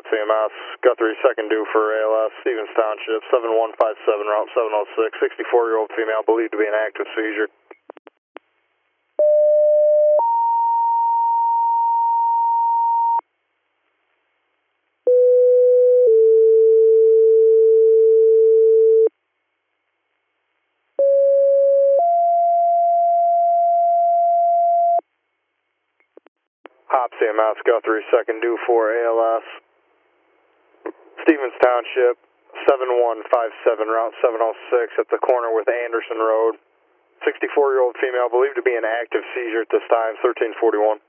CMS, Guthrie, second due for ALS, Stevens Township, 7157, Route 706, 64-year-old female, believed to be an active seizure. Hop CMS, Guthrie, second due for ALS, Stevens Township, 7157, Route 706, at the corner with Anderson Road. 64-year-old female, believed to be an active seizure at this time, 1341.